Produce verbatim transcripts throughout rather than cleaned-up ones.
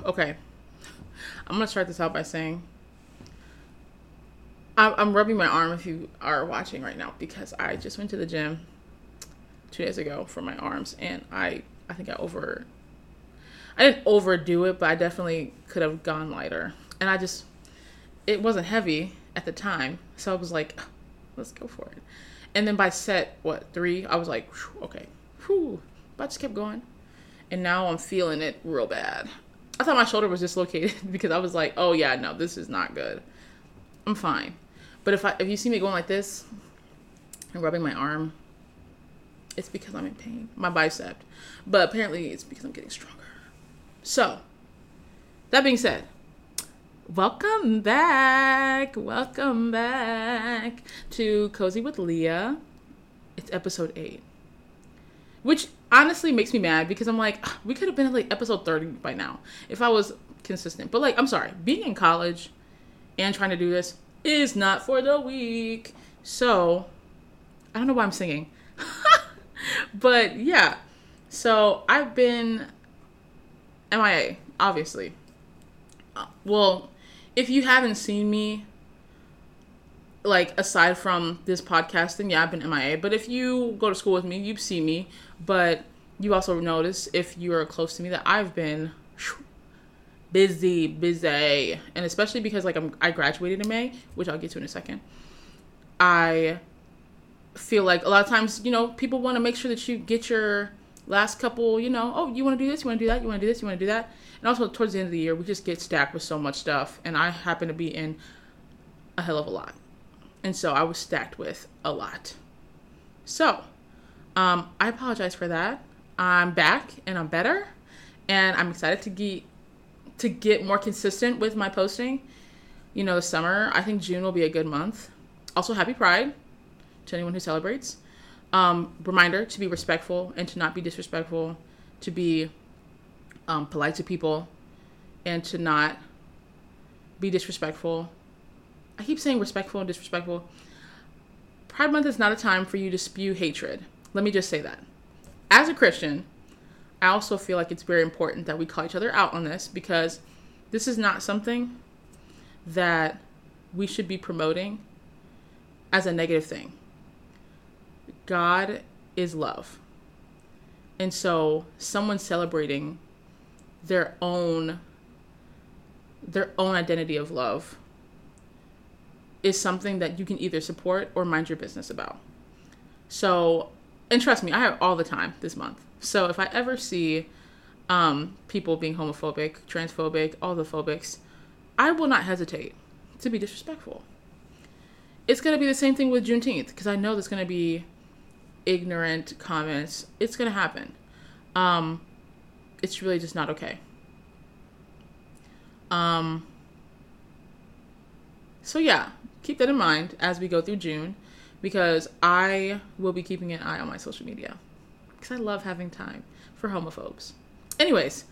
Okay. I'm going to start this out by saying I'm, I'm rubbing my arm if you are watching right now because I just went to the gym two days ago for my arms and I, I think I over, I didn't overdo it, but I definitely could have gone lighter. And I just, it wasn't heavy at the time. So I was like, let's go for it. And then by set, what, three, I was like, okay, whew. But I just kept going. And now I'm feeling it real bad. I thought my shoulder was dislocated because I was like, oh yeah, no, this is not good. I'm fine. But if I if you see me going like this and rubbing my arm, it's because I'm in pain. My bicep. But apparently it's because I'm getting stronger. So, that being said, welcome back. Welcome back to Cozy with Leah. It's episode eight. Which honestly makes me mad because I'm like, we could have been at like episode thirty by now if I was consistent. But like, I'm sorry, being in college and trying to do this is not for the weak. So, I don't know why I'm singing. But yeah, so I've been M I A, obviously. Well, if you haven't seen me, like, aside from this podcasting, yeah, I've been M I A. But if you go to school with me, you see me. But you also notice, if you're close to me, that I've been busy, busy. And especially because, like, I'm, I graduated in May, which I'll get to in a second. I feel like a lot of times, you know, people want to make sure that you get your last couple, you know, oh, you want to do this, you want to do that, you want to do this, you want to do that. And also, towards the end of the year, we just get stacked with so much stuff. And I happen to be in a hell of a lot. And so I was stacked with a lot. So, um, I apologize for that. I'm back and I'm better. And I'm excited to get, to get more consistent with my posting. You know, the summer, I think June will be a good month. Also, happy Pride to anyone who celebrates. Um, reminder to be respectful and to not be disrespectful. To be um, polite to people. And to not be disrespectful. I keep saying respectful and disrespectful. Pride Month is not a time for you to spew hatred. Let me just say that. As a Christian, I also feel like it's very important that we call each other out on this because this is not something that we should be promoting as a negative thing. God is love. And so someone celebrating their own their own identity of love is something that you can either support or mind your business about. So, and trust me, I have all the time this month. So if I ever see um, people being homophobic, transphobic, all the phobics, I will not hesitate to be disrespectful. It's going to be the same thing with Juneteenth, because I know there's going to be ignorant comments. It's going to happen. Um, it's really just not okay. Um, so yeah, keep that in mind as we go through June, because I will be keeping an eye on my social media because I love having time for homophobes. Anyways,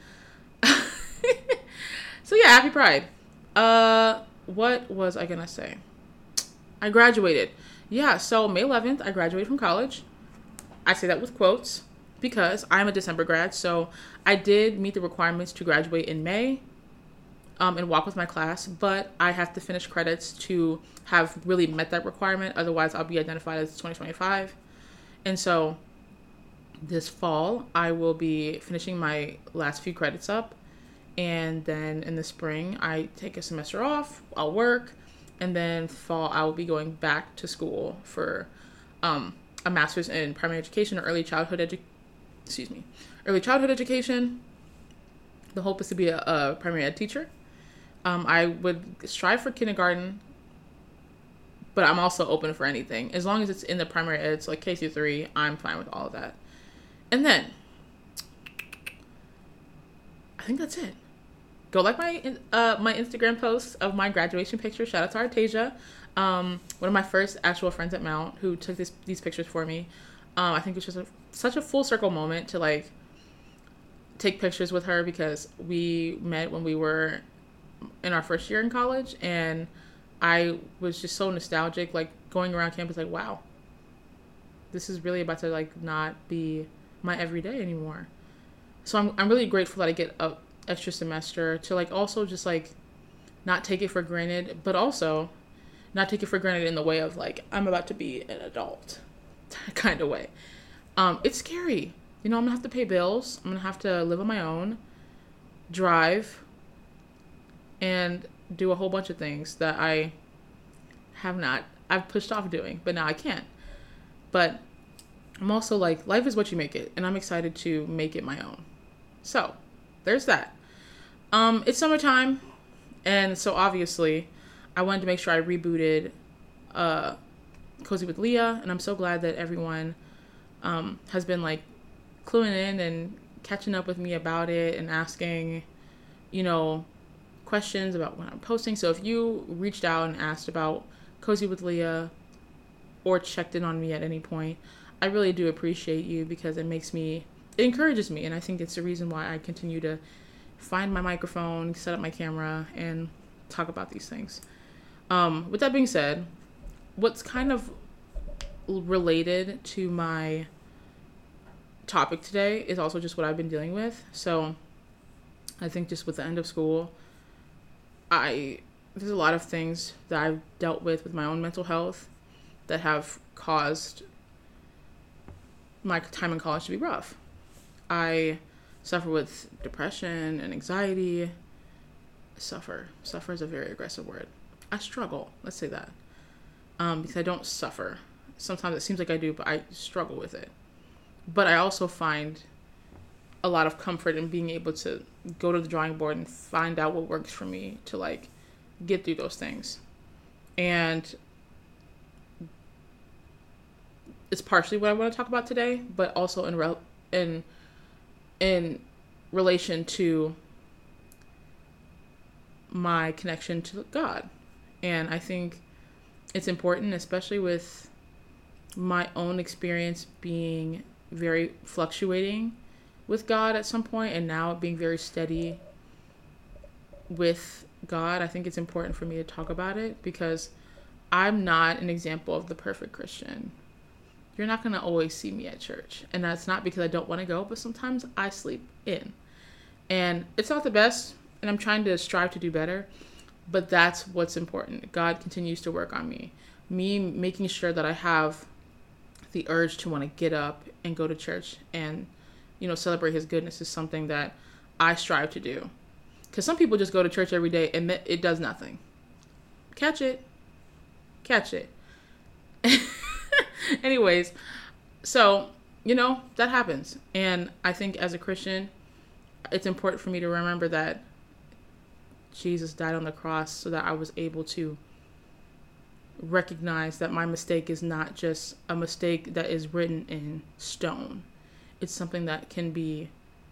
so yeah, happy Pride. Uh, what was I gonna say? I graduated. Yeah, so May eleventh, I graduated from college. I say that with quotes because I'm a December grad, so I did meet the requirements to graduate in May. Um, and walk with my class, but I have to finish credits to have really met that requirement. Otherwise, I'll be identified as twenty twenty-five. And so this fall, I will be finishing my last few credits up. And then in the spring, I take a semester off. I'll work. And then fall, I will be going back to school for um, a master's in primary education or early childhood edu- excuse me, early childhood education. The hope is to be a, a primary ed teacher. Um, I would strive for kindergarten, but I'm also open for anything. As long as it's in the primary ed, so like K through three, I'm fine with all of that. And then, I think that's it. Go like my uh, my Instagram posts of my graduation picture. Shout out to Artasia, um, one of my first actual friends at Mount who took this, these pictures for me. Um, I think it's just a, such a full circle moment to like take pictures with her because we met when we were in our first year in college, and I was just so nostalgic, like going around campus like, wow, this is really about to like not be my everyday anymore. So I'm I'm really grateful that I get a extra semester, to like also just like not take it for granted, but also not take it for granted in the way of like, I'm about to be an adult kind of way. Um, it's scary. You know, I'm gonna have to pay bills. I'm gonna have to live on my own, drive, and do a whole bunch of things that I have not, I've pushed off doing, but now I can't. But I'm also like, life is what you make it, and I'm excited to make it my own. So, there's that. Um, it's summertime, and so obviously, I wanted to make sure I rebooted uh, Cozy with Leah, and I'm so glad that everyone um, has been like cluing in and catching up with me about it and asking, you know, questions about when I'm posting. So if you reached out and asked about Cozy with Leah or checked in on me at any point, I really do appreciate you, because it makes me, it encourages me, and I think it's the reason why I continue to find my microphone, set up my camera, and talk about these things. Um, with that being said, what's kind of related to my topic today is also just what I've been dealing with. So I think just with the end of school, I there's a lot of things that I've dealt with with my own mental health that have caused my time in college to be rough. I suffer with depression and anxiety. Suffer. Suffer is a very aggressive word. I struggle. Let's say that. Um, because I don't suffer. Sometimes it seems like I do, but I struggle with it. But I also find a lot of comfort in being able to go to the drawing board and find out what works for me to like get through those things. And it's partially what I want to talk about today, but also in re- in in relation to my connection to God. And I think it's important, especially with my own experience being very fluctuating with God at some point, and now being very steady with God. I think it's important for me to talk about it, because I'm not an example of the perfect Christian. You're not going to always see me at church. And that's not because I don't want to go, but sometimes I sleep in. And it's not the best, and I'm trying to strive to do better, but that's what's important. God continues to work on me. Me making sure that I have the urge to want to get up and go to church and, you know, celebrate his goodness is something that I strive to do. Because some people just go to church every day and it does nothing. Catch it. Catch it. Anyways, so, you know, that happens. And I think as a Christian, it's important for me to remember that Jesus died on the cross so that I was able to recognize that my mistake is not just a mistake that is written in stone. It's something that can be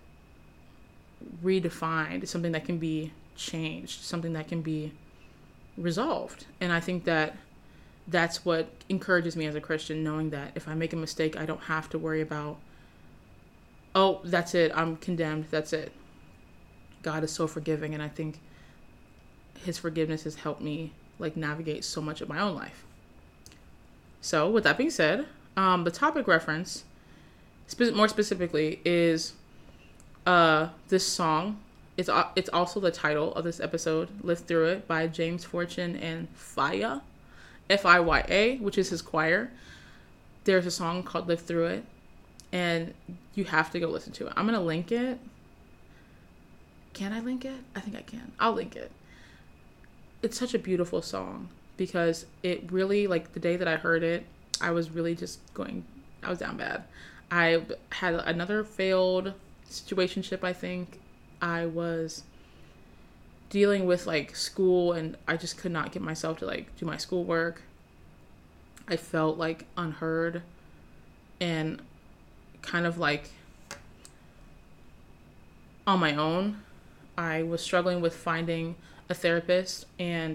redefined. It's something that can be changed, something that can be resolved. And I think that that's what encourages me as a Christian, knowing that if I make a mistake, I don't have to worry about, oh, that's it, I'm condemned, that's it. God is so forgiving, and I think his forgiveness has helped me like navigate so much of my own life. So with that being said, um, the topic reference, spe- more specifically, is uh, this song. It's uh, it's also the title of this episode, Live Through It, by James Fortune and Fiya, F I Y A, which is his choir. There's a song called Live Through It, and you have to go listen to it. I'm going to link it. Can I link it? I think I can. I'll link it. It's such a beautiful song, because it really, like, the day that I heard it, I was really just going, I was down bad. I had another failed situationship, I think. I was dealing with, like, school, and I just could not get myself to, like, do my schoolwork. I felt, like, unheard and kind of, like, on my own. I was struggling with finding a therapist, and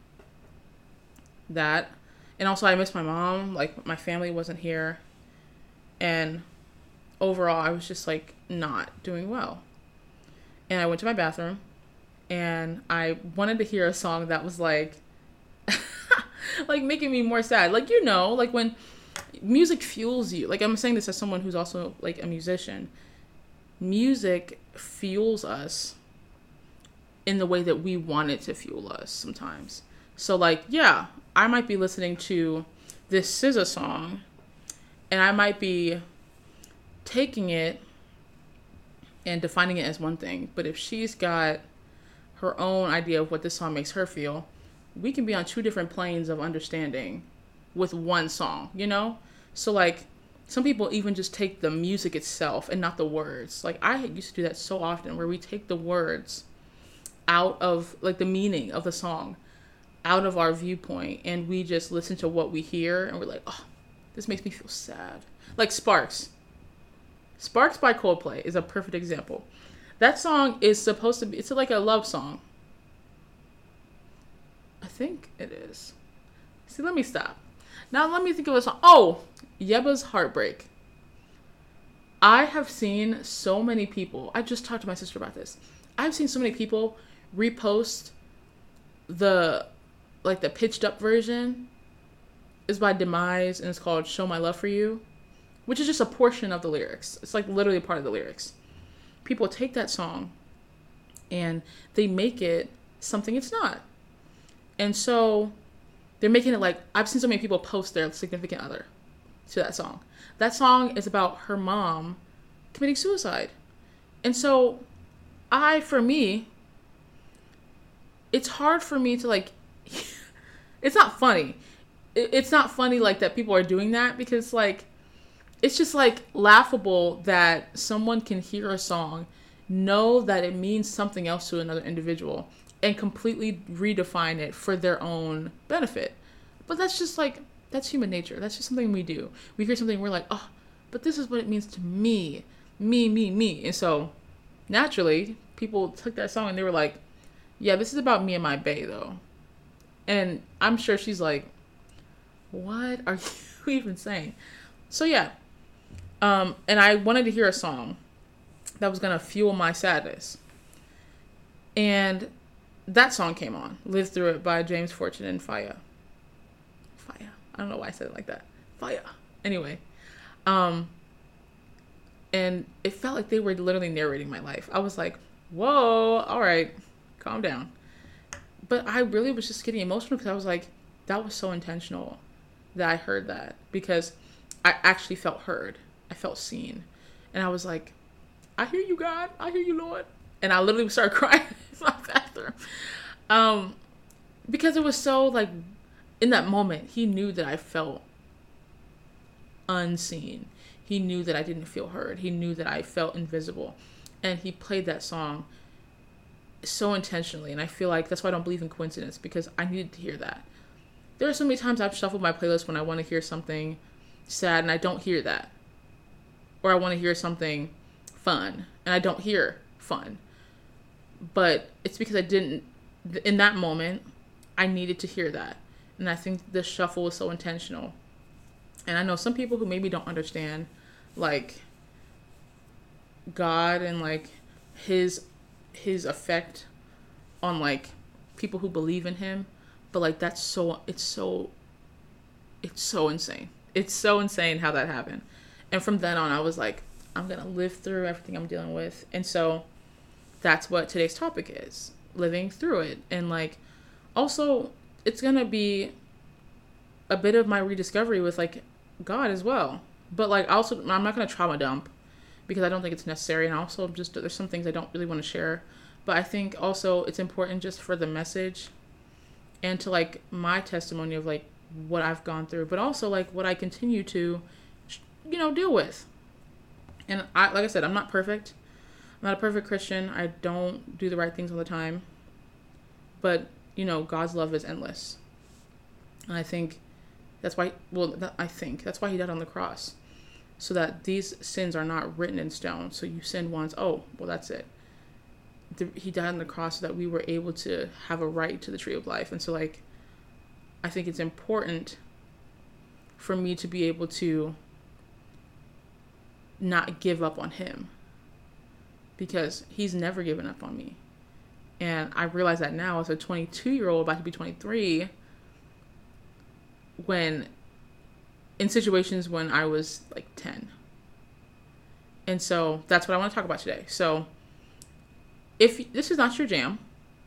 that, and also I missed my mom. Like, my family wasn't here, and overall I was just like not doing well. And I went to my bathroom, and I wanted to hear a song that was like like making me more sad, like, you know, like when music fuels you. Like, I'm saying this as someone who's also like a musician. Music fuels us in the way that we want it to fuel us sometimes. So like, yeah, I might be listening to this S Z A song and I might be taking it and defining it as one thing. But if she's got her own idea of what this song makes her feel, we can be on two different planes of understanding with one song, you know? So like, some people even just take the music itself and not the words. Like I used to do that so often, where we take the words out of, like, the meaning of the song out of our viewpoint, and we just listen to what we hear and we're like, oh, this makes me feel sad. Like Sparks. Sparks by Coldplay is a perfect example. That song is supposed to be, it's like a love song. I think it is. See, let me stop. Now let me think of a song. Oh, Yebba's Heartbreak. I have seen so many people, I just talked to my sister about this. I've seen so many people repost the, like the pitched up version. Is by Demise and it's called Show My Love For You, which is just a portion of the lyrics. It's like literally a part of the lyrics. People take that song and they make it something it's not. And so they're making it like, I've seen so many people post their significant other to that song. That song is about her mom committing suicide. And so I, for me, it's hard for me to like, it's not funny. It's not funny like that people are doing that, because like, it's just like laughable that someone can hear a song, know that it means something else to another individual, and completely redefine it for their own benefit. But that's just like, that's human nature. That's just something we do. We hear something, we're like, oh, but this is what it means to me. Me, me, me. And so naturally, people took that song and they were like, yeah, this is about me and my bae though. And I'm sure she's like, what are you even saying? So yeah. Um, and I wanted to hear a song that was going to fuel my sadness. And that song came on, Live Through It by James Fortune and Faya. Faya. I don't know why I said it like that. Faya. Anyway. Um, and it felt like they were literally narrating my life. I was like, whoa, all right, calm down. But I really was just getting emotional because I was like, that was so intentional that I heard that, because I actually felt heard. I felt seen. And I was like, I hear you, God. I hear you, Lord. And I literally started crying in my bathroom. Um, because it was so like, in that moment, he knew that I felt unseen. He knew that I didn't feel heard. He knew that I felt invisible. And he played that song so intentionally. And I feel like that's why I don't believe in coincidence, because I needed to hear that. There are so many times I've shuffled my playlist when I want to hear something sad and I don't hear that. Or I want to hear something fun and I don't hear fun. But it's because I didn't, in that moment, I needed to hear that. And I think the shuffle was so intentional. And I know some people who maybe don't understand, like, God and, like, his his effect on, like, people who believe in him. But, like, that's so, it's so, it's so insane. It's so insane how that happened. And from then on, I was like, I'm going to live through everything I'm dealing with. And so that's what today's topic is, living through it. And, like, also, it's going to be a bit of my rediscovery with, like, God as well. But, like, also, I'm not going to trauma dump because I don't think it's necessary. And also, just there's some things I don't really want to share. But I think also it's important just for the message and to, like, my testimony of, like, what I've gone through, but also, like, what I continue to, you know, deal with. And I, like I said, I'm not perfect. I'm not a perfect Christian. I don't do the right things all the time. But, you know, God's love is endless. And I think that's why, well, I think that's why he died on the cross. So that these sins are not written in stone. So you sin once, oh, well, that's it. The, he died on the cross so that we were able to have a right to the tree of life. And so, like, I think it's important for me to be able to not give up on him, because he's never given up on me. And I realize that now as a twenty-two year old about to be twenty-three, when in situations when I was like ten. And so that's what I want to talk about today. So if this is not your jam,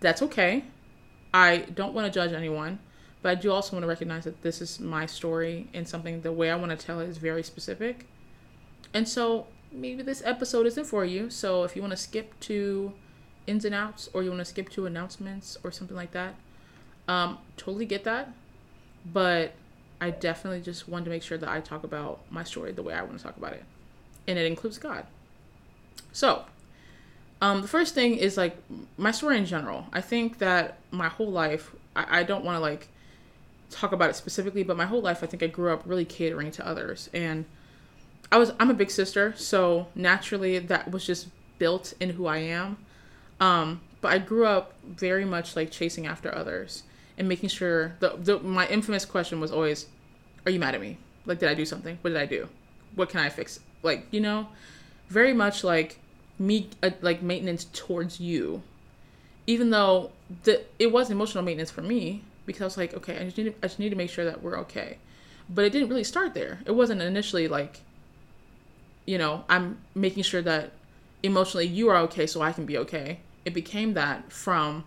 That's okay. I don't want to judge anyone, but I do also want to recognize that this is my story and something, the way I want to tell it is very specific. And so maybe this episode isn't for you. So if you want to skip to ins and outs, or you want to skip to announcements or something like that, um, totally get that. But I definitely just wanted to make sure that I talk about my story the way I want to talk about it. And it includes God. So, um, the first thing is like my story in general. I think that my whole life, I, I don't want to like talk about it specifically, but my whole life, I think I grew up really catering to others. And I was, I'm a big sister. So naturally that was just built in who I am. Um, but I grew up very much like chasing after others and making sure the, the, my infamous question was always, are you mad at me? Like, did I do something? What did I do? What can I fix? Like, you know, very much like me, uh, like maintenance towards you, even though the, it was emotional maintenance for me, because I was like, okay, I just need to, I just need to make sure that we're okay. But it didn't really start there. It wasn't initially like, you know, I'm making sure that emotionally you are okay so I can be okay. It became that from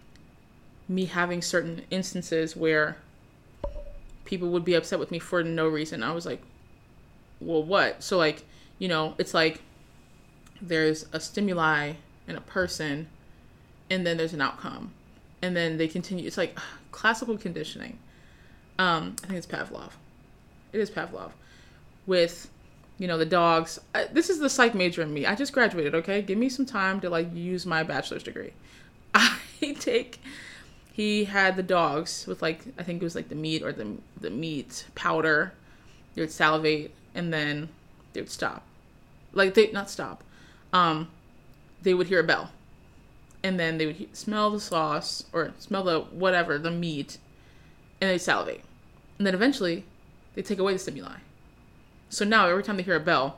me having certain instances where people would be upset with me for no reason. I was like, well, what? So like, you know, it's like there's a stimuli in a person and then there's an outcome. And then they continue. It's like classical conditioning. Um, I think it's Pavlov. It is Pavlov. With, you know, the dogs. I, this is the psych major in me. I just graduated, okay? Give me some time to like use my bachelor's degree. I take... He had the dogs with like, I think it was like the meat or the the meat powder. They would salivate and then they would stop. Like they, not stop. Um, they would hear a bell. And then they would he- smell the sauce or smell the whatever, the meat. And they'd salivate. And then eventually they take away the stimuli. So now every time they hear a bell,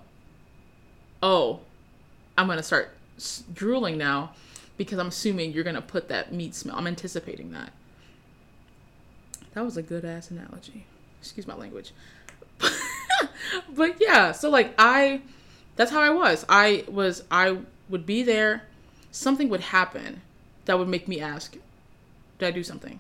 oh, I'm going to start drooling now. Because I'm assuming you're going to put that meat smell. I'm anticipating that. That was a good ass analogy. Excuse my language. But yeah, so like I, that's how I was. I was, I would be there. Something would happen that would make me ask, did I do something?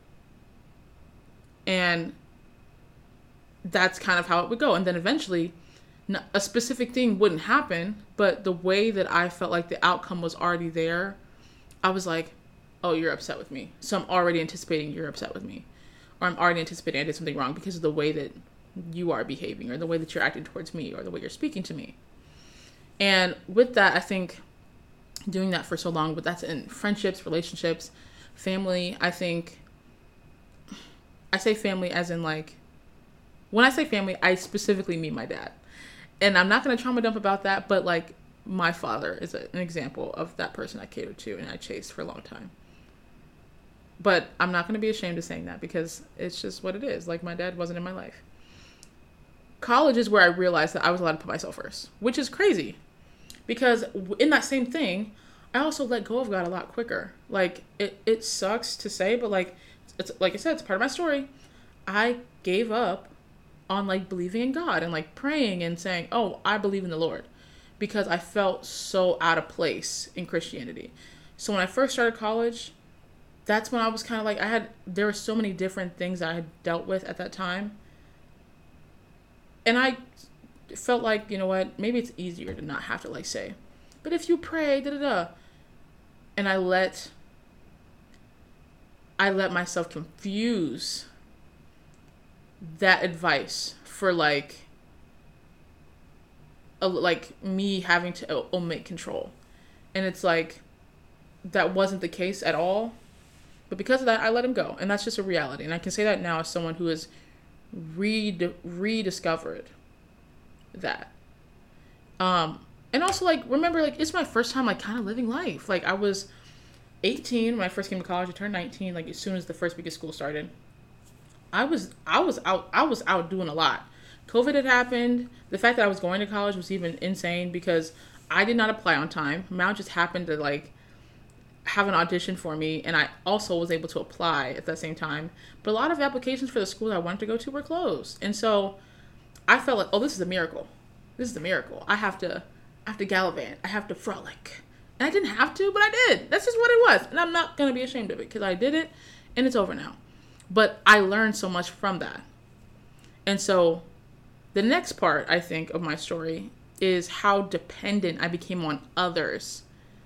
And that's kind of how it would go. And then eventually a specific thing wouldn't happen, but the way that I felt like the outcome was already there, I was like, oh, you're upset with me. So I'm already anticipating you're upset with me. Or I'm already anticipating I did something wrong because of the way that you are behaving or the way that you're acting towards me or the way you're speaking to me. And with that, I think doing that for so long, but that's in friendships, relationships, family, I think, I say family as in like, when I say family, I specifically mean my dad. And I'm not going to trauma dump about that, but like, my father is a, an example of that person I catered to and I chased for a long time. But I'm not going to be ashamed of saying that because it's just what it is. Like, my dad wasn't in my life. College is where I realized that I was allowed to put myself first, which is crazy. Because in that same thing, I also let go of God a lot quicker. Like, it, it sucks to say, but like, it's like I said, it's part of my story. I gave up on like believing in God and like praying and saying, oh, I believe in the Lord. Because I felt so out of place in Christianity. So when I first started college, that's when I was kind of like, I had, there were so many different things that I had dealt with at that time. And I felt like, you know what, maybe it's easier to not have to like say, but if you pray, da da da. And I let, I let myself confuse that advice for like, a, like me having to omit control. And it's like, that wasn't the case at all. But because of that, I let him go. And that's just a reality. And I can say that now as someone who has re- rediscovered that. Um, and also, like, remember, like, it's my first time, like, kind of living life. Like, I was eighteen when I first came to college. I turned nineteen, like, as soon as the first week of school started. I was, I was out, I was out doing a lot. COVID had happened. The fact that I was going to college was even insane because I did not apply on time. Mount just happened to, like, have an audition for me, and I also was able to apply at that same time. But a lot of applications for the school that I wanted to go to were closed. And so I felt like, oh, this is a miracle. This is a miracle. I have to I have to gallivant. I have to frolic And I didn't have to, but I did. That's just what it was. And I'm not going to be ashamed of it because I did it and it's over now. But I learned so much from that. And so the next part, I think, of my story is how dependent I became on others.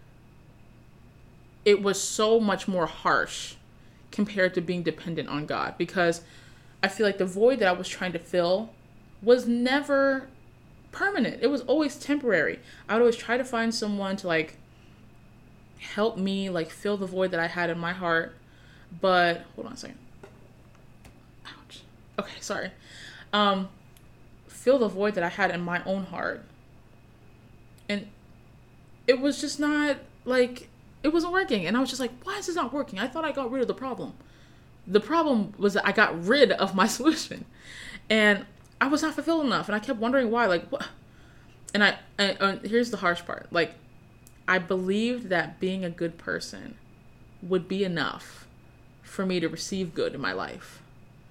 It was so much more harsh compared to being dependent on God, because I feel like the void that I was trying to fill was never permanent. It was always temporary. I would always try to find someone to like help me like fill the void that I had in my heart. But hold on a second. Ouch. Okay, sorry. Um, fill the void that I had in my own heart. And it was just not like, it wasn't working. And I was just like, why is this not working? I thought I got rid of the problem. The problem was that I got rid of my solution. And I was not fulfilled enough. And I kept wondering why. Like, what? And I, and, and here's the harsh part. Like, I believed that being a good person would be enough for me to receive good in my life.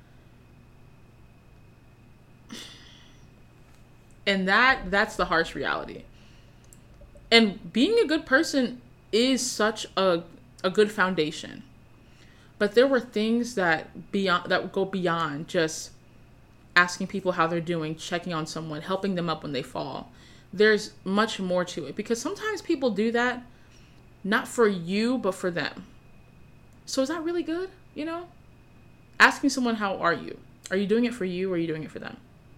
And that that's the harsh reality. And being a good person is such a a good foundation. But there were things that beyond that go beyond just asking people how they're doing, checking on someone, helping them up when they fall. There's much more to it, because sometimes people do that not for you but for them. So is that really good? You know? Asking someone, how are you? Are you doing it for you or are you doing it for them?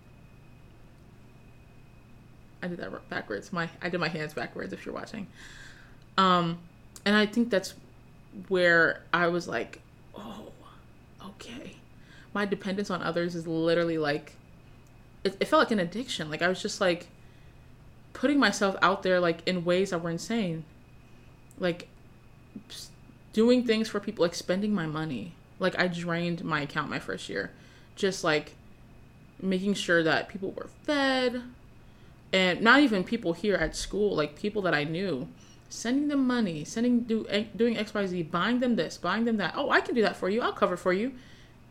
I did that backwards. My I did my hands backwards if you're watching. Um, and I think that's where I was like, oh, okay. My dependence on others is literally like, it, it felt like an addiction. Like I was just like putting myself out there like in ways that were insane. Like doing things for people, like spending my money. Like I drained my account my first year. Just like making sure that people were fed. And not even people here at school, like people that I knew, sending them money, sending do, doing X Y Z, buying them this, buying them that. Oh, I can do that for you. I'll cover for you.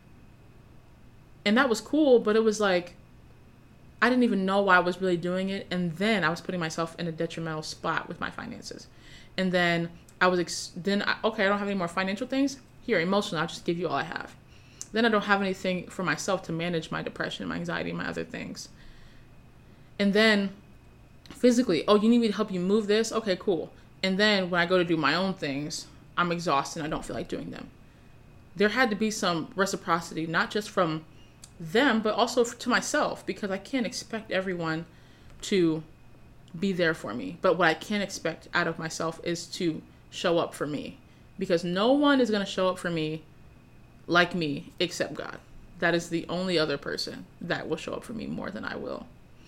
And that was cool, but it was like, I didn't even know why I was really doing it. And then I was putting myself in a detrimental spot with my finances. And then I was, ex- then, I, okay, I don't have any more financial things. Here, emotionally, I'll just give you all I have. Then I don't have anything for myself to manage my depression, my anxiety, my other things. And then physically, oh, you need me to help you move this? Okay, cool. And then when I go to do my own things, I'm exhausted and I don't feel like doing them. There had to be some reciprocity, not just from them, but also to myself, because I can't expect everyone to be there for me. But what I can expect out of myself is to show up for me, because no one is going to show up for me like me except God. That is the only other person that will show up for me more than I will.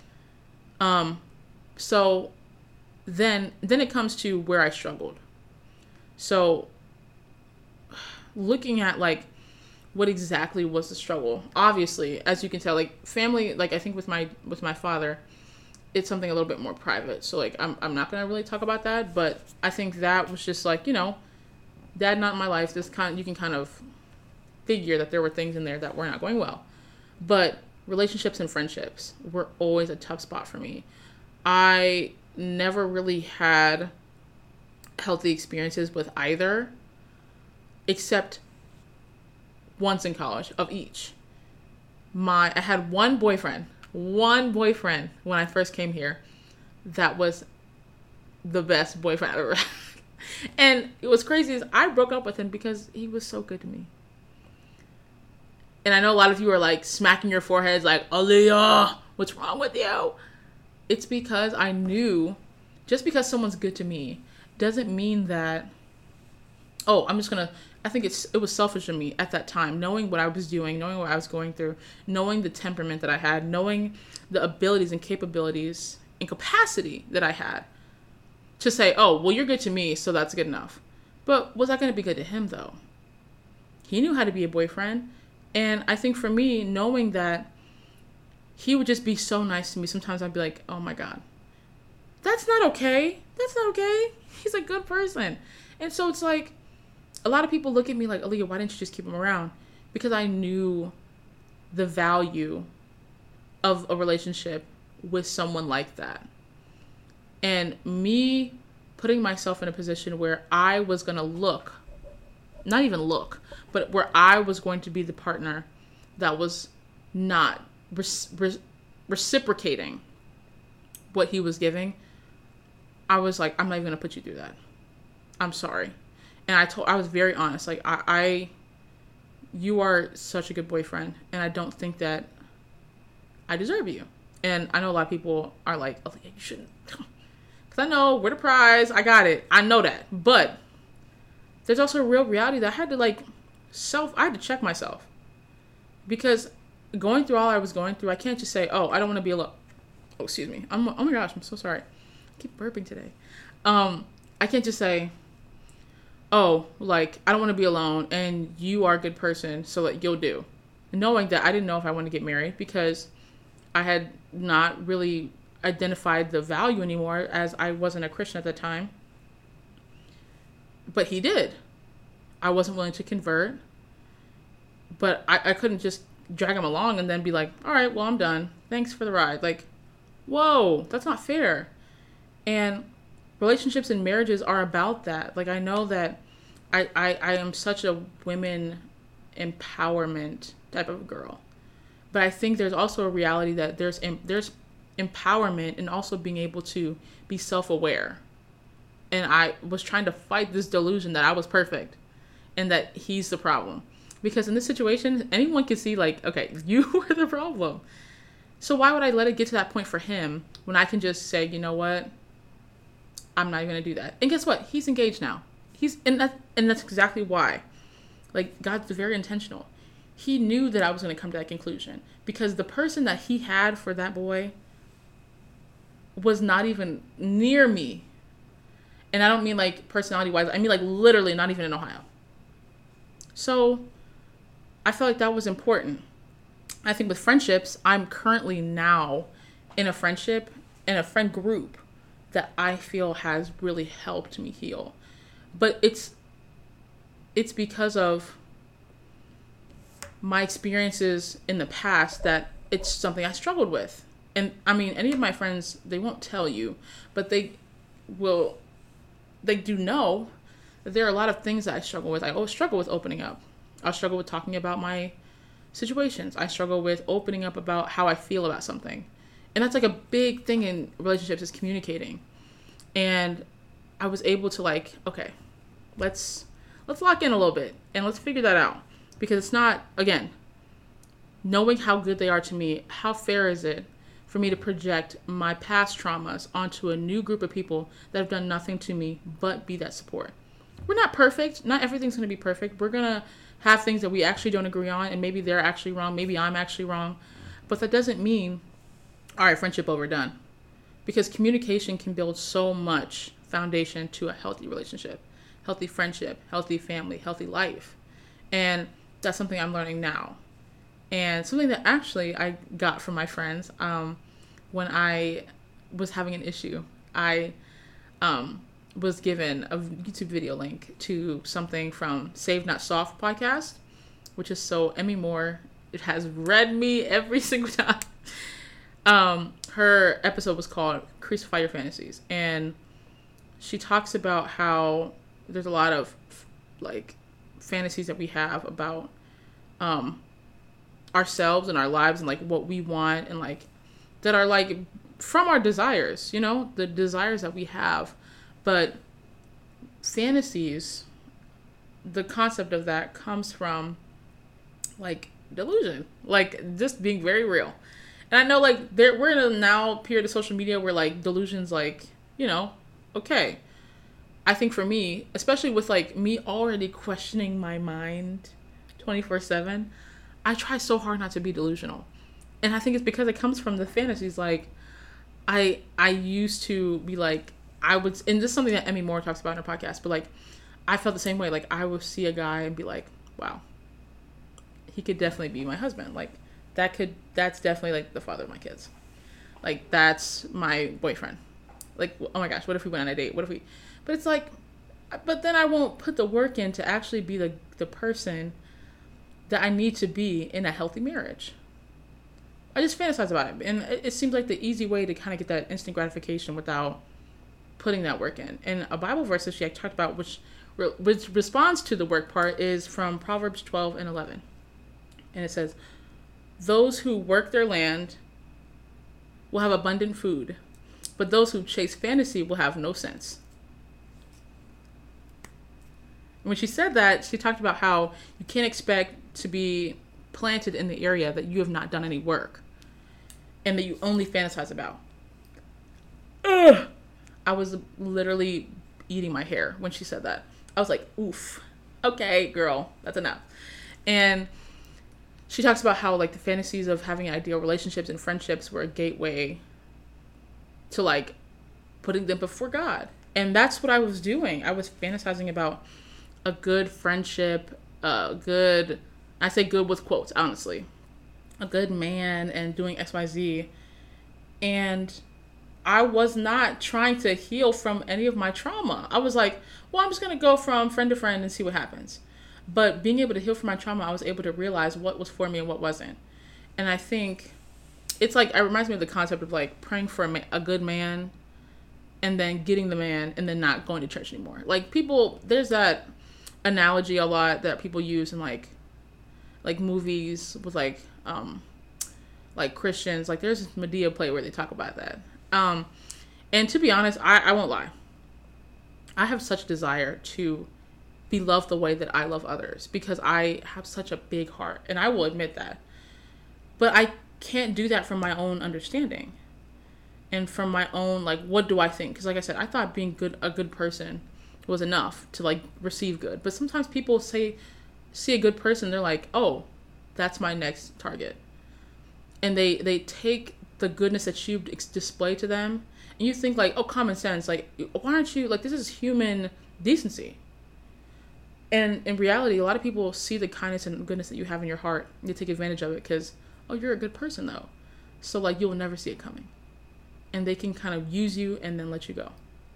Um, so then, then it comes to where I struggled. So looking at like, what exactly was the struggle? Obviously, as you can tell, like family, like I think with my, with my father, it's something a little bit more private. So like, I'm, I'm not going to really talk about that, but I think that was just like, you know, dad, not in my life. This kind, you can kind of figure that there were things in there that were not going well, but relationships and friendships were always a tough spot for me. I never really had healthy experiences with either, except once in college of each. My I had one boyfriend, one boyfriend when I first came here that was the best boyfriend I've ever had. And it was crazy is I broke up with him because he was so good to me. And I know a lot of you are like smacking your foreheads like, Aaliyah, what's wrong with you? It's because I knew just because someone's good to me doesn't mean that, oh, I'm just going to, I think it's it was selfish of me at that time, knowing what I was doing, knowing what I was going through, knowing the temperament that I had, knowing the abilities and capabilities and capacity that I had to say, oh, well, you're good to me, so that's good enough. But was I going to be good to him, though? He knew how to be a boyfriend. And I think for me, knowing that he would just be so nice to me, sometimes I'd be like, oh my God, that's not okay. That's not okay. He's a good person. And so it's like, a lot of people look at me like, Aaliyah, why didn't you just keep him around? Because I knew the value of a relationship with someone like that. And me putting myself in a position where I was going to look, not even look, but where I was going to be the partner that was not re- re- reciprocating what he was giving, I was like, I'm not even going to put you through that. I'm sorry. And I told, I was very honest. Like, I, I, you are such a good boyfriend, and I don't think that I deserve you. And I know a lot of people are like, oh, yeah, you shouldn't. Because I know we're the prize. I got it. I know that. But there's also a real reality that I had to, like, self, I had to check myself. Because going through all I was going through, I can't just say, oh, I don't want to be alone. Oh, excuse me. I'm, oh my gosh, I'm so sorry. I keep burping today. Um, I can't just say, oh, like, I don't want to be alone, and you are a good person, so like, you'll do. Knowing that I didn't know if I wanted to get married because I had not really identified the value anymore, as I wasn't a Christian at the time. But he did. I wasn't willing to convert, but I, I couldn't just drag him along and then be like, all right, well, I'm done. Thanks for the ride. Like, whoa, that's not fair. And relationships and marriages are about that. Like, I know that I, I, I am such a women empowerment type of girl. But I think there's also a reality that there's there's empowerment and also being able to be self-aware. And I was trying to fight this delusion that I was perfect and that he's the problem. Because in this situation, anyone can see, like, okay, you were the problem. So why would I let it get to that point for him when I can just say, you know what? I'm not even going to do that. And guess what? He's engaged now. He's and that and that's exactly why. Like, God's very intentional. He knew that I was going to come to that conclusion because the person that he had for that boy was not even near me. And I don't mean like personality wise. I mean like literally not even in Ohio. So I felt like that was important. I think with friendships, I'm currently now in a friendship, in a friend group that I feel has really helped me heal. But it's it's because of my experiences in the past that it's something I struggled with. And I mean, any of my friends, they won't tell you, but they will, they do know that there are a lot of things that I struggle with. I always struggle with opening up. I struggle with talking about my situations. I struggle with opening up about how I feel about something. And that's like a big thing in relationships is communicating. And I was able to like, okay, let's, let's lock in a little bit and let's figure that out. Because it's not, again, knowing how good they are to me, how fair is it for me to project my past traumas onto a new group of people that have done nothing to me but be that support. We're not perfect. Not everything's going to be perfect. We're going to have things that we actually don't agree on, and maybe they're actually wrong, maybe I'm actually wrong. But that doesn't mean, all right, friendship over, done. Because communication can build so much foundation to a healthy relationship, healthy friendship, healthy family, healthy life. And that's something I'm learning now. And something that actually I got from my friends um, when I was having an issue. I um, was given a YouTube video link to something from Save Not Soft podcast, which is so Emmy Moore. It has read me every single time. Um, her episode was called Crucify Your Fantasies. And she talks about how there's a lot of like fantasies that we have about um ourselves and our lives and like what we want and like that are like from our desires, you know, the desires that we have. But fantasies, the concept of that comes from like delusion, like just being very real. And I know like there we're in a now period of social media where like delusion's like, you know, okay. I think for me, especially with like me already questioning my mind twenty-four seven, I try so hard not to be delusional. And I think it's because it comes from the fantasies. Like I I used to be like, I would, and this is something that Emmy Moore talks about in her podcast, but like I felt the same way. Like I would see a guy and be like, wow, he could definitely be my husband. Like that could, that's definitely like the father of my kids. Like that's my boyfriend. Like, oh my gosh, what if we went on a date? What if we, but it's like, but then I won't put the work in to actually be the, the person that I need to be in a healthy marriage. I just fantasize about it. And it, it seems like the easy way to kind of get that instant gratification without putting that work in. And a Bible verse that she talked about, which which responds to the work part, is from Proverbs twelve and eleven. And it says, those who work their land will have abundant food, but those who chase fantasy will have no sense. And when she said that, she talked about how you can't expect to be planted in the area that you have not done any work and that you only fantasize about. Ugh. I was literally eating my hair when she said that. I was like, oof, okay, girl, that's enough. And she talks about how like the fantasies of having ideal relationships and friendships were a gateway to like putting them before God. And that's what I was doing. I was fantasizing about a good friendship, a good, I say good with quotes, honestly, a good man and doing X Y Z. And I was not trying to heal from any of my trauma. I was like, well, I'm just going to go from friend to friend and see what happens. But being able to heal from my trauma, I was able to realize what was for me and what wasn't. And I think it's like, it reminds me of the concept of like praying for a, ma- a good man and then getting the man and then not going to church anymore. Like people, there's that analogy a lot that people use in like, like movies with like, um, like Christians. Like there's this Medea play where they talk about that. Um, and to be honest, I, I won't lie. I have such desire to be loved the way that I love others because I have such a big heart, and I will admit that. But I can't do that from my own understanding and from my own, like, what do I think? Because like I said, I thought being good, a good person was enough to like receive good. But sometimes people say, see a good person, they're like, oh, that's my next target. And they, they take the goodness that you display to them and you think like, oh, common sense. Like, why aren't you like, this is human decency. And in reality, a lot of people see the kindness and goodness that you have in your heart. And they take advantage of it because, oh, you're a good person, though. So, like, you'll never see it coming. And they can kind of use you and then let you go.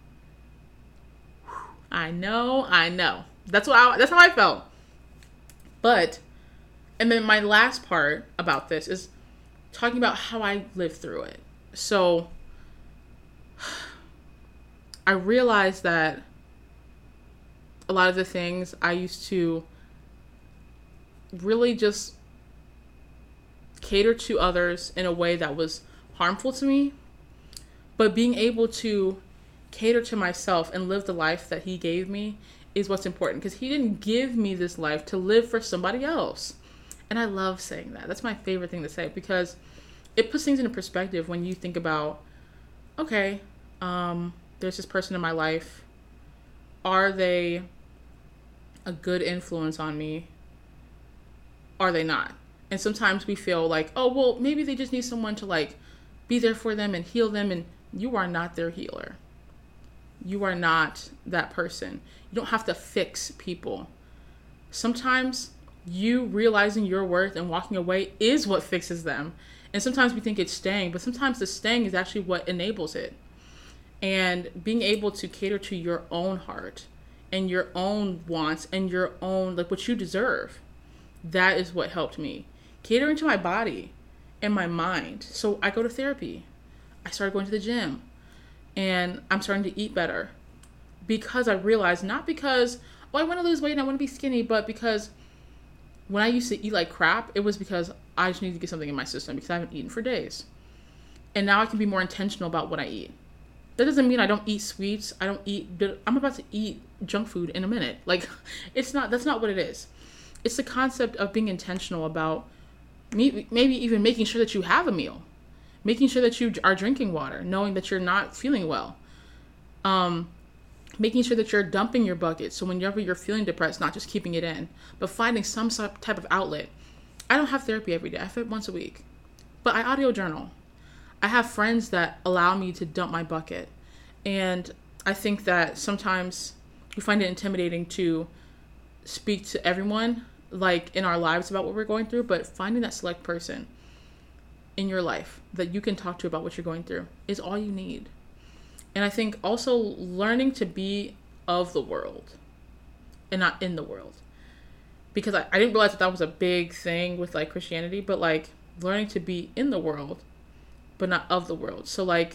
I know, I know. That's what I, that's how I felt. But, and then my last part about this is talking about how I lived through it. So, I realized that a lot of the things I used to really just cater to others in a way that was harmful to me, but being able to cater to myself and live the life that he gave me is what's important, because he didn't give me this life to live for somebody else. And I love saying that. That's my favorite thing to say, because it puts things into perspective when you think about, okay, um, there's this person in my life. Are they a good influence on me? Are they not? And sometimes we feel like, oh, well, maybe they just need someone to like be there for them and heal them. And you are not their healer. You are not that person. You don't have to fix people. Sometimes you realizing your worth and walking away is what fixes them. And sometimes we think it's staying, but sometimes the staying is actually what enables it. And being able to cater to your own heart and your own wants and your own, like what you deserve. That is what helped me. Catering to my body and my mind. So I go to therapy. I started going to the gym. And I'm starting to eat better. Because I realized, not because, oh, I want to lose weight and I want to be skinny, but because when I used to eat like crap, it was because I just needed to get something in my system because I haven't eaten for days. And now I can be more intentional about what I eat. That doesn't mean I don't eat sweets. I don't eat, I'm about to eat junk food in a minute. Like, it's not, that's not what it is. It's the concept of being intentional about maybe even making sure that you have a meal, making sure that you are drinking water, knowing that you're not feeling well, um, making sure that you're dumping your bucket. So whenever you're feeling depressed, not just keeping it in, but finding some type of outlet. I don't have therapy every day. I have it once a week, but I audio journal. I have friends that allow me to dump my bucket. And I think that sometimes we find it intimidating to speak to everyone, like in our lives, about what we're going through, but finding that select person in your life that you can talk to about what you're going through is all you need. And I think also learning to be of the world and not in the world, because I, I didn't realize that that was a big thing with like Christianity, but like learning to be in the world but not of the world. So like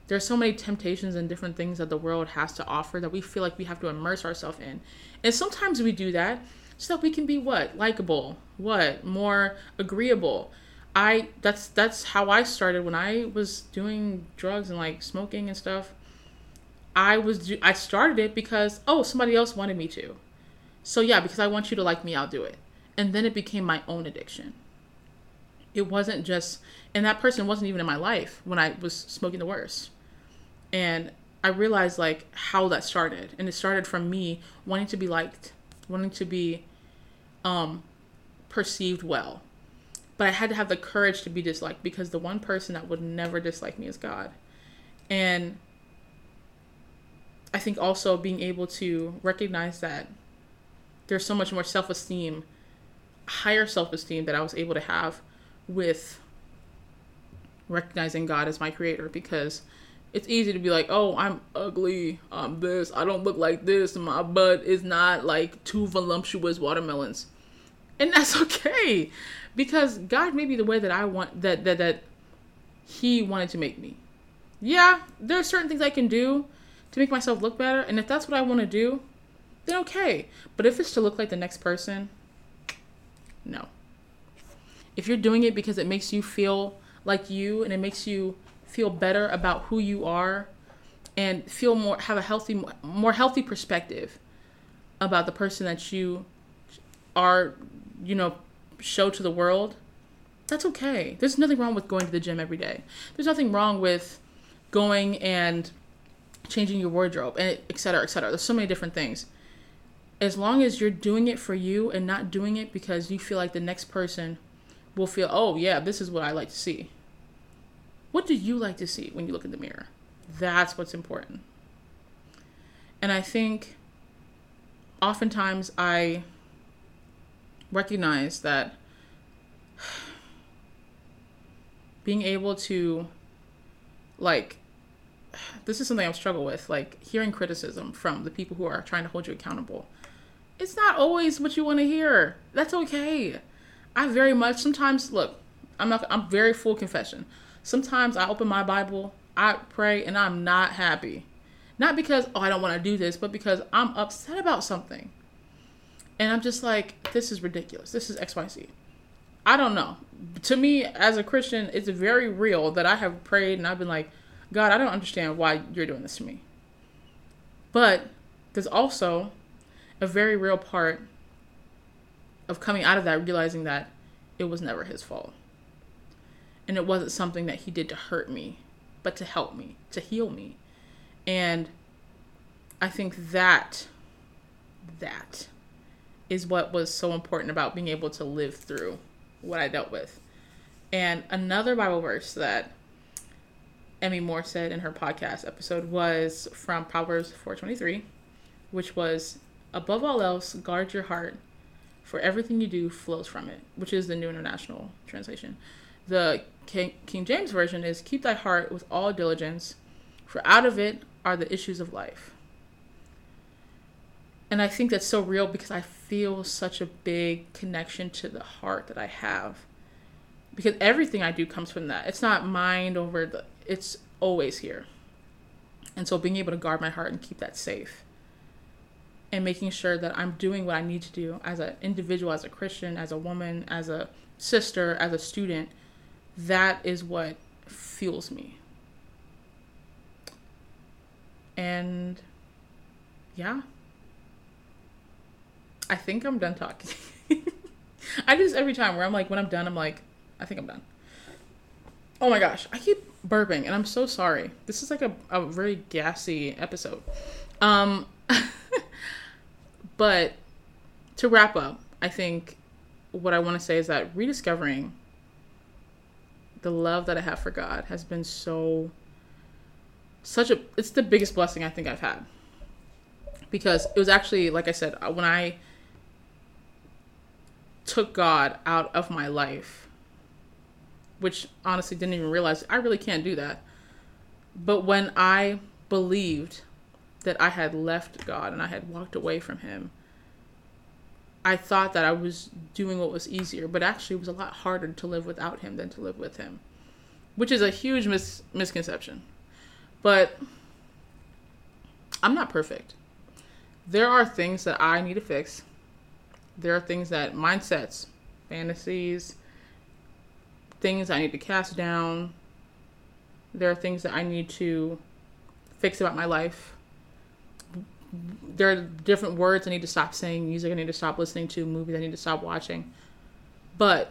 there's so many temptations and different things that the world has to offer that we feel like we have to immerse ourselves in. And sometimes we do that so that we can be what? Likable. What? More agreeable. I that's that's how I started when I was doing drugs and like smoking and stuff. I was I started it because oh, somebody else wanted me to. So yeah, because I want you to like me, I'll do it. And then it became my own addiction. It wasn't just, and that person wasn't even in my life when I was smoking the worst. And I realized like how that started. And it started from me wanting to be liked, wanting to be um, perceived well. But I had to have the courage to be disliked because the one person that would never dislike me is God. And I think also being able to recognize that there's so much more self-esteem, higher self-esteem that I was able to have with recognizing God as my creator, because it's easy to be like, oh, I'm ugly, I'm this, I don't look like this, and my butt is not like two voluptuous watermelons. And that's okay, because God made me the way that I want, that that that he wanted to make me. Yeah, there are certain things I can do to make myself look better, and if that's what I want to do, then okay. But if it's to look like the next person, no. If you're doing it because it makes you feel like you and it makes you feel better about who you are and feel more, have a healthy, more healthy perspective about the person that you are, you know, show to the world, that's okay. There's nothing wrong with going to the gym every day. There's nothing wrong with going and changing your wardrobe, and et cetera, et cetera. There's so many different things. As long as you're doing it for you and not doing it because you feel like the next person will feel, oh yeah, this is what I like to see. What do you like to see when you look in the mirror? That's what's important. And I think oftentimes I recognize that being able to, like, this is something I struggle with, like hearing criticism from the people who are trying to hold you accountable. It's not always what you want to hear. That's okay. I very much, sometimes, look, I'm not, I'm very full confession. Sometimes I open my Bible, I pray, and I'm not happy. Not because, oh, I don't want to do this, but because I'm upset about something. And I'm just like, this is ridiculous. This is X Y Z. I don't know. To me, as a Christian, it's very real that I have prayed and I've been like, God, I don't understand why you're doing this to me. But there's also a very real part of coming out of that, realizing that it was never his fault. And it wasn't something that he did to hurt me, but to help me, to heal me. And I think that, that is what was so important about being able to live through what I dealt with. And another Bible verse that Emmy Moore said in her podcast episode was from Proverbs four twenty-three, which was, above all else, guard your heart, for everything you do flows from it, which is the New International Translation. The King, King James Version is, keep thy heart with all diligence, for out of it are the issues of life. And I think that's so real because I feel such a big connection to the heart that I have. Because everything I do comes from that. It's not mind over the, it's always here. And so being able to guard my heart and keep that safe. And making sure that I'm doing what I need to do as an individual, as a Christian, as a woman, as a sister, as a student. That is what fuels me. And yeah. I think I'm done talking. I do this every time where I'm like, when I'm done, I'm like, I think I'm done. Oh my gosh. I keep burping and I'm so sorry. This is like a, a very gassy episode. Um, but to wrap up, I think what I want to say is that rediscovering the love that I have for God has been so, such a, it's the biggest blessing I think I've had. Because it was actually, like I said, when I took God out of my life, which honestly didn't even realize I really can't do that. But when I believed that I had left God and I had walked away from him, I thought that I was doing what was easier, but actually it was a lot harder to live without him than to live with him, which is a huge mis- misconception. But I'm not perfect. There are things that I need to fix. There are things that mindsets, fantasies, things I need to cast down. There are things that I need to fix about my life. There are different words I need to stop saying, music I need to stop listening to, movies I need to stop watching. But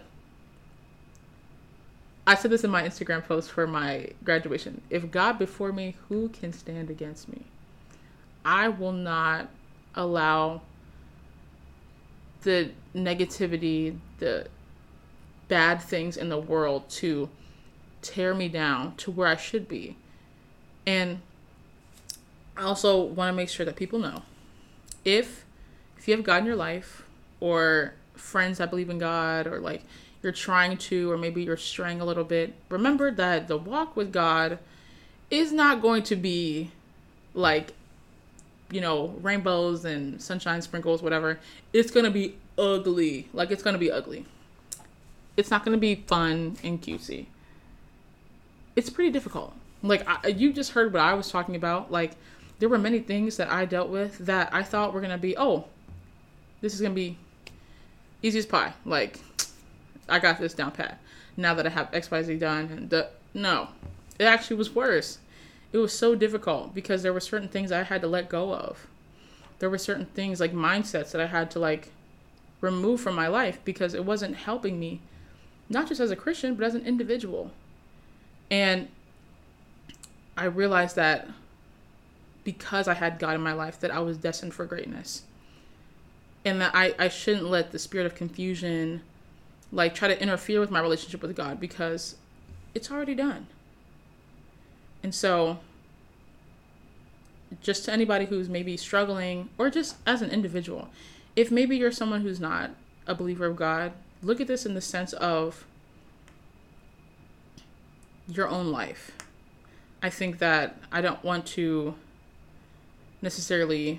I said this in my Instagram post for my graduation. If God before me, who can stand against me? I will not allow the negativity, the bad things in the world to tear me down to where I should be. And I also want to make sure that people know, if if you have God in your life, or friends that believe in God, or like you're trying to, or maybe you're straying a little bit, remember that the walk with God is not going to be like, you know, rainbows and sunshine sprinkles, whatever. It's going to be ugly. Like, it's going to be ugly. It's not going to be fun and cutesy. It's pretty difficult. Like, I, you just heard what I was talking about. Like, there were many things that I dealt with that I thought were going to be, oh, this is going to be easy as pie. Like, I got this down pat. Now that I have X Y Z done. And the, no, it actually was worse. It was so difficult because there were certain things I had to let go of. There were certain things, like mindsets, that I had to like remove from my life because it wasn't helping me, not just as a Christian, but as an individual. And I realized that because I had God in my life, that I was destined for greatness. And that I, I shouldn't let the spirit of confusion like try to interfere with my relationship with God, because it's already done. And so just to anybody who's maybe struggling, or just as an individual, if maybe you're someone who's not a believer of God, look at this in the sense of your own life. I think that I don't want to necessarily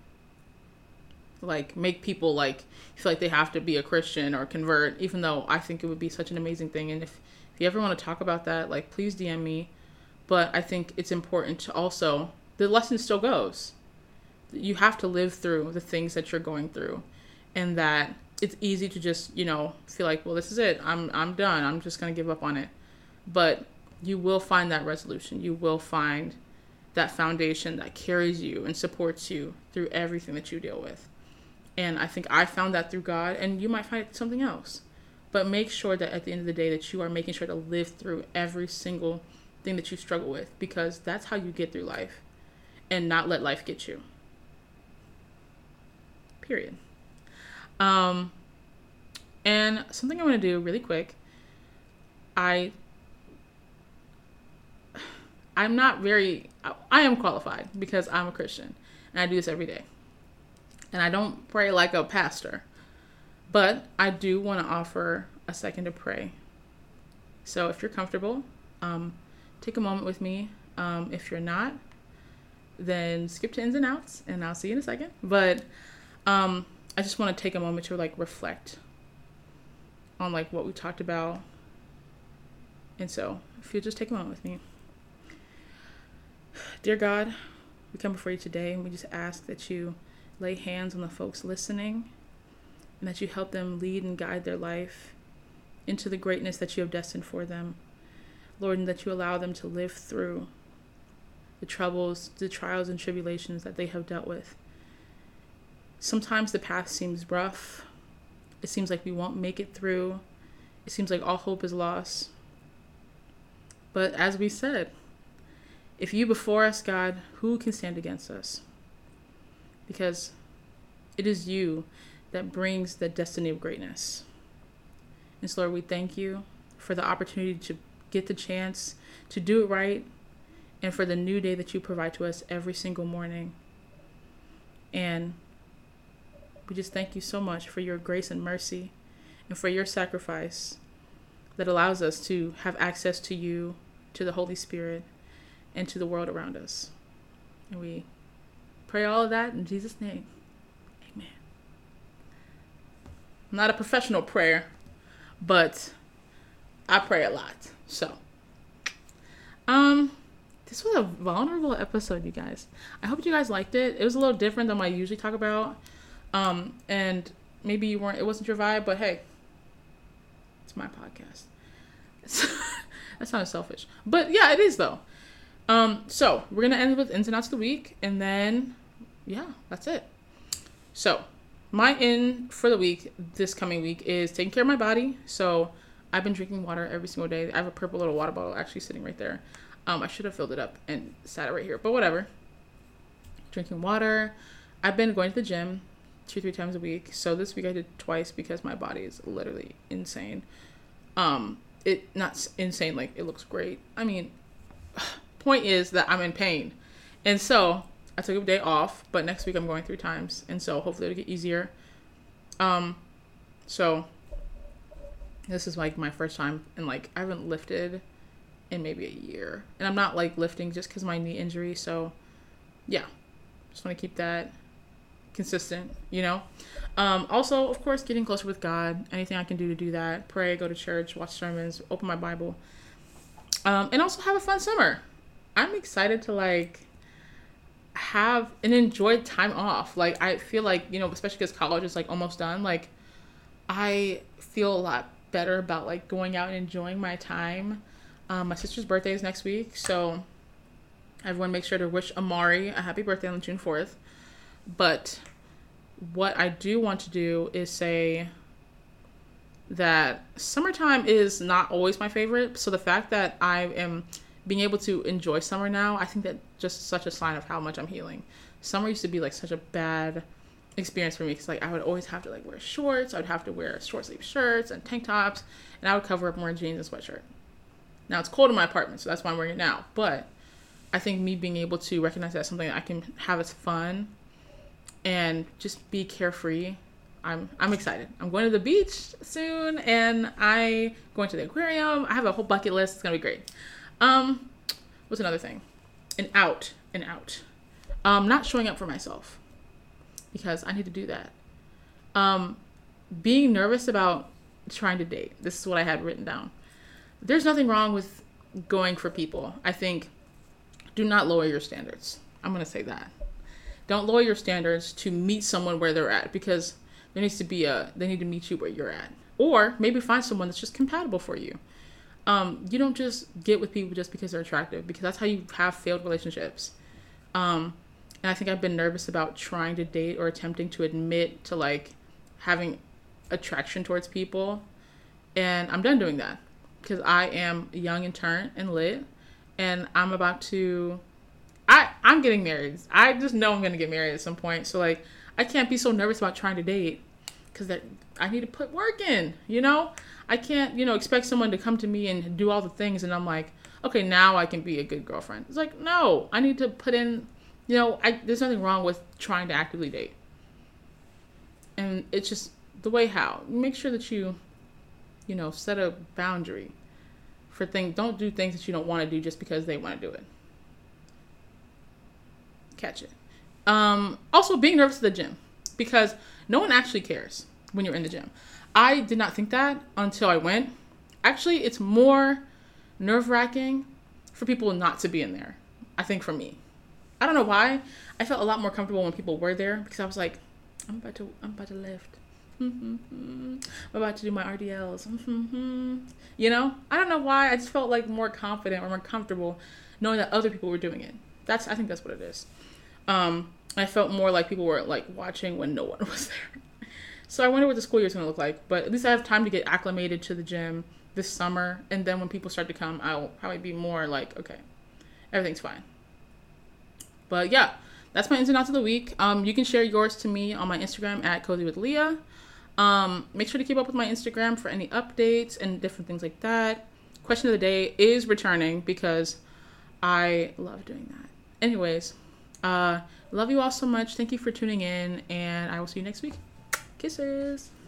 like make people like feel like they have to be a Christian or convert, even though I think it would be such an amazing thing. And if, if you ever want to talk about that, like, please D M me. But I think it's important to also, the lesson still goes. You have to live through the things that you're going through, and that it's easy to just, you know, feel like, well, this is it. I'm I'm done. I'm just going to give up on it. But you will find that resolution. You will find that foundation that carries you and supports you through everything that you deal with. And I think I found that through God, and you might find something else. But make sure that at the end of the day that you are making sure to live through every single thing that you struggle with, because that's how you get through life, and not let life get you. Period. Um, and something I want to do really quick. I, I'm not very, I am qualified because I'm a Christian and I do this every day. And I don't pray like a pastor, but I do want to offer a second to pray. So if you're comfortable, um, take a moment with me. Um, if you're not, then skip to ins and outs, and I'll see you in a second. But um, I just want to take a moment to like reflect on like what we talked about. And so if you just take a moment with me. Dear God, we come before you today, and we just ask that you lay hands on the folks listening, and that you help them lead and guide their life into the greatness that you have destined for them. Lord, and that you allow them to live through the troubles, the trials and tribulations that they have dealt with. Sometimes the path seems rough. It seems like we won't make it through. It seems like all hope is lost. But as we said, if you before us, God, who can stand against us? Because it is you that brings the destiny of greatness. And so, Lord, we thank you for the opportunity to get the chance to do it right, and for the new day that you provide to us every single morning. And we just thank you so much for your grace and mercy, and for your sacrifice that allows us to have access to you, to the Holy Spirit, and to the world around us. And we pray all of that in Jesus' name. Amen. I'm not a professional prayer, but I pray a lot. So, um, this was a vulnerable episode, you guys. I hope you guys liked it. It was a little different than what I usually talk about. Um, and maybe you weren't, it wasn't your vibe, but hey, it's my podcast. That sounds selfish. But yeah, it is though. Um, so we're going to end with ins and outs of the week. And then, yeah, that's it. So my in for the week, this coming week, is taking care of my body. So I've been drinking water every single day. I have a purple little water bottle actually sitting right there. Um, I should have filled it up and sat it right here, but whatever. Drinking water. I've been going to the gym two, three times a week. So this week I did twice because my body is literally insane. Um, it not insane like it looks great. I mean, point is that I'm in pain, and so I took a day off. But next week I'm going three times, and so hopefully it'll get easier. Um, so this is like my first time, and like I haven't lifted in maybe a year, and I'm not like lifting just because of my knee injury. So yeah, just want to keep that consistent, you know. Um also, of course, getting closer with God. Anything I can do to do that. Pray, go to church, watch sermons, open my Bible, um and also have a fun summer. I'm excited to like have an enjoyed time off. Like I feel like, you know, especially because college is like almost done, like I feel a lot better about like going out and enjoying my time. Um, my sister's birthday is next week, so everyone make sure to wish Amari a happy birthday on June fourth. But what I do want to do is say that summertime is not always my favorite. So the fact that I am being able to enjoy summer now, I think that just such a sign of how much I'm healing. Summer used to be like such a bad experience for me because like I would always have to like wear shorts. I would have to wear short sleeve shirts and tank tops, and I would cover up and wear jeans and sweatshirt. Now it's cold in my apartment, so that's why I'm wearing it now. But I think me being able to recognize that something that I can have as fun and just be carefree, I'm I'm excited. I'm going to the beach soon, and I going to the aquarium. I have a whole bucket list. It's gonna be great. Um, what's another thing? An out, an out. Um, not showing up for myself because I need to do that. Um, being nervous about trying to date. This is what I had written down. There's nothing wrong with going for people. I think do not lower your standards. I'm going to say that. Don't lower your standards to meet someone where they're at, because there needs to be a, they need to meet you where you're at. Or maybe find someone that's just compatible for you. Um, you don't just get with people just because they're attractive, because that's how you have failed relationships. Um, and I think I've been nervous about trying to date or attempting to admit to like having attraction towards people. And I'm done doing that. Because I am young and turnt and lit, and I'm about to, I, I'm getting married. I just know I'm going to get married at some point. So, like, I can't be so nervous about trying to date because that I need to put work in, you know? I can't, you know, expect someone to come to me and do all the things, and I'm like, okay, now I can be a good girlfriend. It's like, no, I need to put in, you know, I, there's nothing wrong with trying to actively date. And it's just the way how. Make sure that you, you know, set a boundary for things. Don't do things that you don't want to do just because they want to do it. Catch it. Um, also, being nervous at the gym, because no one actually cares when you're in the gym. I did not think that until I went. Actually, it's more nerve-wracking for people not to be in there. I think for me, I don't know why. I felt a lot more comfortable when people were there, because I was like, I'm about to, I'm about to lift. I'm about to do my R D Ls. You know, I don't know why. I just felt like more confident or more comfortable knowing that other people were doing it. That's, I think that's what it is. Um, I felt more like people were like watching when no one was there. So I wonder what the school year is going to look like. But at least I have time to get acclimated to the gym this summer. And then when people start to come, I'll probably be more like, okay, everything's fine. But yeah, that's my ins and outs of the week. Um, you can share yours to me on my Instagram at Cozy with Leah. Um, make sure to keep up with my Instagram for any updates and different things like that. Question of the day is returning because I love doing that. Anyways, uh, love you all so much. Thank you for tuning in, and I will see you next week. Kisses.